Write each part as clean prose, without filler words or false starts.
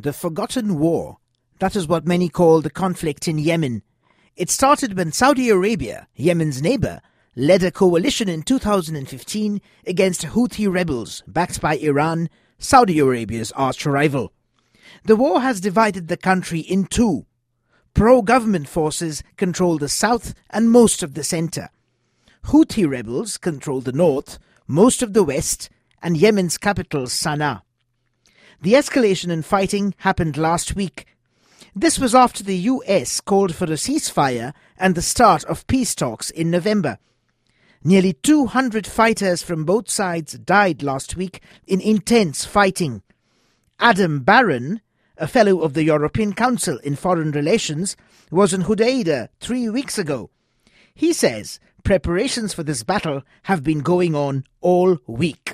The forgotten war. That is what many call the conflict in Yemen. It started when Saudi Arabia, Yemen's neighbor, led a coalition in 2015 against Houthi rebels backed by Iran, Saudi Arabia's arch rival. The war has divided the country in two. Pro-government forces control the south and most of the center. Houthi rebels control the north, most of the west, and Yemen's capital, Sana'a. The escalation in fighting happened last week. This was after the US called for a ceasefire and the start of peace talks in November. Nearly 200 fighters from both sides died last week in intense fighting. Adam Barron, a fellow of the European Council in Foreign Relations, was in Hodeidah 3 weeks ago. He says preparations for this battle have been going on all week.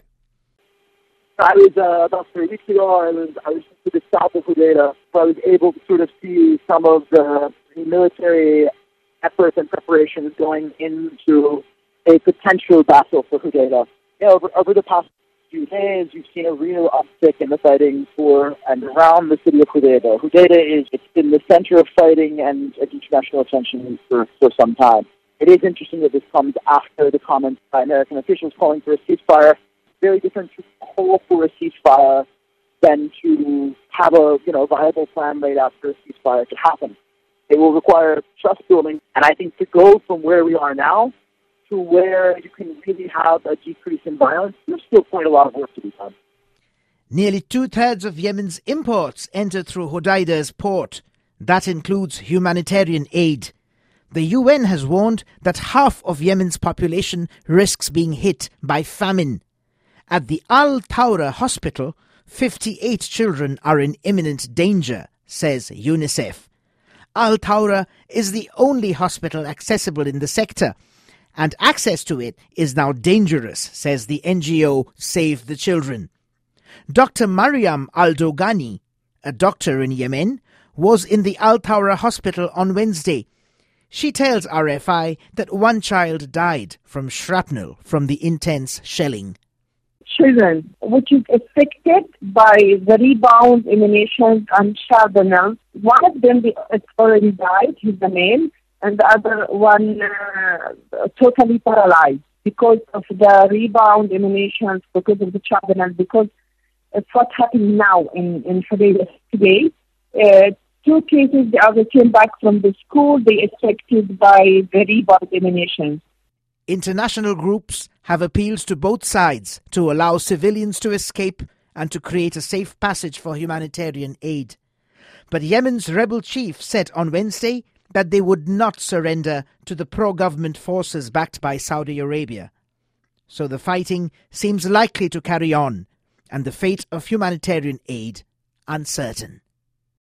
I was about 3 weeks ago. I was to the south of Hodeidah, so I was able to sort of see some of the military efforts and preparations going into a potential battle for Hodeidah. Over the past few days, you've seen a real uptick in the fighting for and around the city of Hodeidah. It's been the center of fighting and international attention for some time. It is interesting that this comes after the comments by American officials calling for a ceasefire. Very different to call for a ceasefire than to have a viable plan laid out for a ceasefire to happen. It will require trust building, and I think to go from where we are now to where you can really have a decrease in violence, there's still quite a lot of work to be done. Nearly 2/3 of Yemen's imports enter through Hodeidah's port. That includes humanitarian aid. The UN has warned that half of Yemen's population risks being hit by famine. At the Al Taura hospital, 58 children are in imminent danger, says UNICEF. Al Taura is the only hospital accessible in the sector, and access to it is now dangerous, says the NGO Save the Children. Dr. Mariam Al-Dogani, a doctor in Yemen, was in the Al Taura hospital on Wednesday. She tells RFI that one child died from shrapnel from the intense shelling. Children, which is affected by the rebound emanations and shrapnel. One of them has already died, he's a male, and the other one totally paralyzed because of the rebound emanations, because of the shrapnel, because it's what happened now in Hodeidah today. 2 cases, the other came back from the school, they affected by the rebound emanations. International groups have appealed to both sides to allow civilians to escape and to create a safe passage for humanitarian aid. But Yemen's rebel chief said on Wednesday that they would not surrender to the pro-government forces backed by Saudi Arabia. So the fighting seems likely to carry on, and the fate of humanitarian aid uncertain.